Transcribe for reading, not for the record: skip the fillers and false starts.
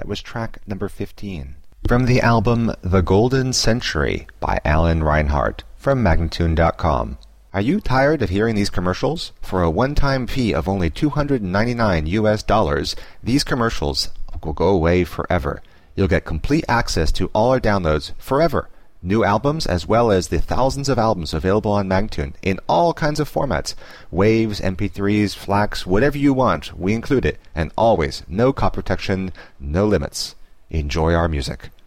That was track number 15. From the album The Golden Century by Alan Reinhardt from Magnatune.com. Are you tired of hearing these commercials? For a one-time fee of only $299 these commercials will go away forever. You'll get complete access to all our downloads forever. New albums as well as the thousands of albums available on Magnatune in all kinds of formats. Waves, MP3s, FLACs, whatever you want, we include it. And always, no copy protection, no limits. Enjoy our music.